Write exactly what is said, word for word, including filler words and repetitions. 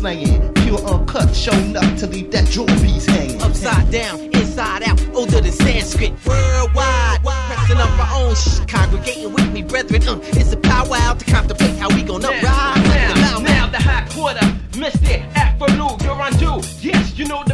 slaying. Pure uncut, shown up to leave that jewel piece hanging. Upside down, inside out, older than Sanskrit. Worldwide, pressing up our own shh, congregating with me, brethren. Uh, it's a powwow to contemplate how we gonna now, ride. Now, now, now the hot quarter, Mister Afro, you're undue. Yes, you know